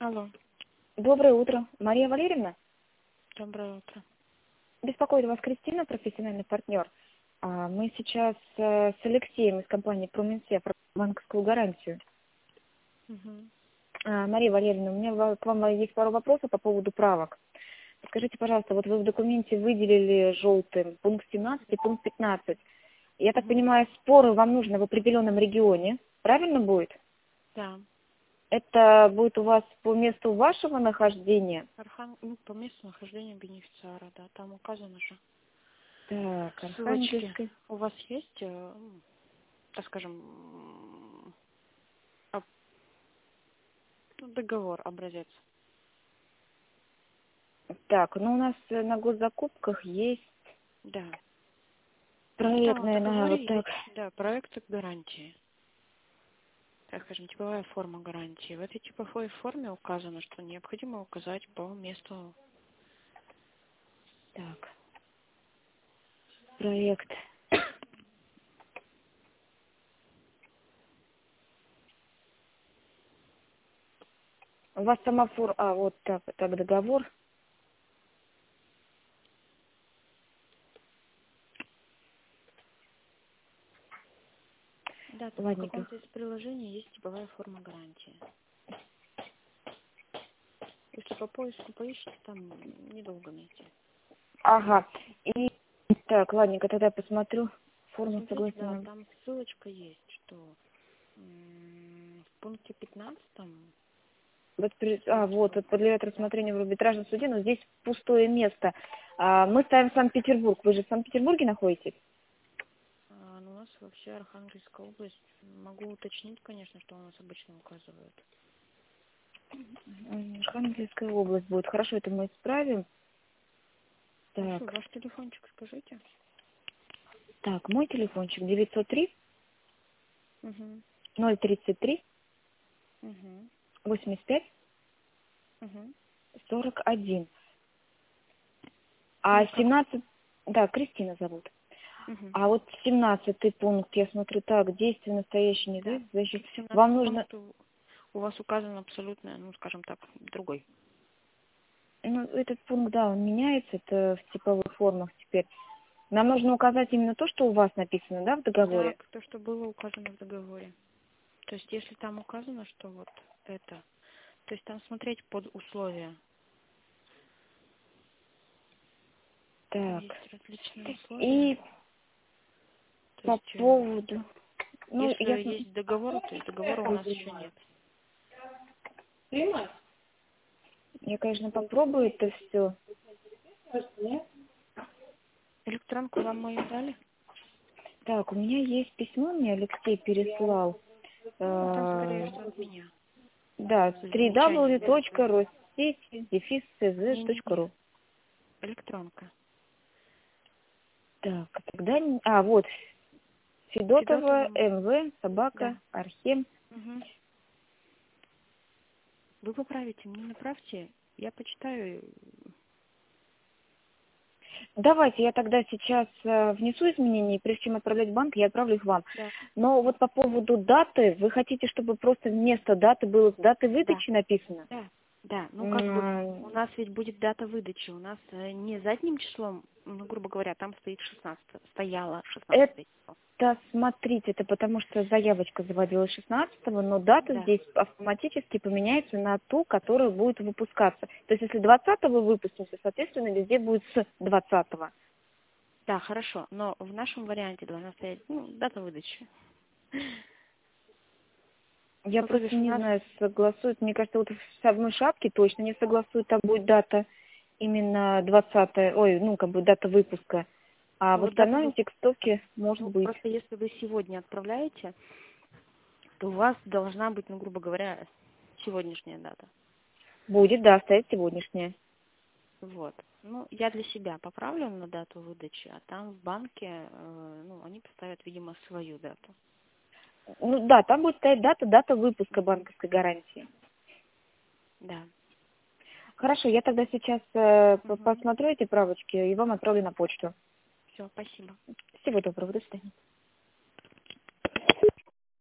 Алло, Доброе утро. Мария Валерьевна? доброе утро. Беспокоит вас Кристина, профессиональный партнер. Мы сейчас с Алексеем из компании Проминсев банковскую гарантию. Мгм. Мария Валерьевна, у меня к вам есть пару вопросов по поводу правок. Скажите, пожалуйста, вот вы в документе выделили желтым пункт 17 и пункт 15. Я так Мгм. понимаю, споры вам нужны в определенном регионе. Правильно будет? Да, Это будет у вас по месту вашего нахождения? по месту нахождения бенефициара, да, там указано же. Так, Ссылочки Архангельская. у вас есть, так скажем, договор, образец? Так, ну у нас на госзакупках есть Да. И там в проектная, вот договоре так. есть, да, проект гарантии. Так скажем, типовая форма гарантии. В этой типовой форме указано, что необходимо указать по месту. Так, проект. У вас самофор, вот так договор. Да, там в Ладненько. каком-то из приложений есть типовая форма гарантии. Если по поиску поищите, там недолго найти. Ага. И так, ладненько, тогда я посмотрю. Форма Посмотрите, да, согласия. там ссылочка есть, что в пункте 15 Вот, ссылочка. вот подлежит Да. рассмотрению в арбитражном суде, но здесь пустое место. Мы ставим Санкт-Петербург. Вы же в Санкт-Петербурге находитесь? Ну, у нас вообще Архангельская область. Могу уточнить, конечно, что у нас обычно указывают. Архангельская область будет. Хорошо, это мы исправим. Хорошо, Так, ваш телефончик скажите. так, мой телефончик 903 Угу. 033 Угу. 85 Угу. 41. А И как? 17, да, Кристина зовут. Угу. А вот 17-й пункт, я смотрю так, действие настоящее Да. независимое. В Вам 17 нужно, пункту у вас указан абсолютно, ну, скажем так, другой. ну, этот пункт, да, он меняется, это в типовых формах теперь. Нам нужно указать именно то, что у вас написано, да, в Да, договоре? то, что было указано в договоре. То есть, если там указано, что вот это, то есть там смотреть под условия. Там Так, есть различные условия. и То по есть, поводу, ну, если есть договор, то есть договора у нас еще нет. я, конечно, попробую это все. Электронку вам мою дали? Так, у меня есть письмо, мне Алексей переслал. Ну, там, скорее Э, всего, от меня. Да, С замечаниями своими. www.rosseти-cz.ru. Не-не-не. Электронка. Так, тогда... вот, Федотова, Федотова. МВ, собака, Да. Архем. Угу. Вы поправите, мне направьте. Я почитаю. Давайте я тогда сейчас внесу изменения, и прежде чем отправлять в банк, я отправлю их вам. Да. Но вот по поводу даты, вы хотите, чтобы просто вместо даты было даты Да. выдачи написано? Да, да, ну как бы М, у нас ведь будет дата выдачи, у нас не задним числом, ну, грубо говоря, там стоит 16, стояло 16 число. Это, смотрите, это потому что заявочка заводилась 16-го, но дата Да, здесь автоматически поменяется на ту, которая будет выпускаться. То есть если 20-го выпустимся, соответственно, везде будет с 20-го. да, хорошо, но в нашем варианте должна стоять, ну, дата выдачи. Я Ну, то просто бишь у не нас, знаю, согласуют. Мне кажется, вот в самой шапке точно не согласуют, там будет дата именно 20 ой, ну, как бы дата выпуска. А ну, в вот дата остальном выпуска, текстовке может ну, быть. просто если вы сегодня отправляете, то у вас должна быть, ну, грубо говоря, сегодняшняя дата. Будет, да, стоит сегодняшняя. Вот. Ну, я для себя поправлю на дату выдачи, а там в банке, ну, они поставят, видимо, свою дату. Ну да, там будет стоять дата выпуска Мгм. банковской гарантии. Да. Хорошо, я тогда сейчас Угу. посмотрю эти правочки и вам отправлю на почту. Все, спасибо. Всего доброго, до свидания.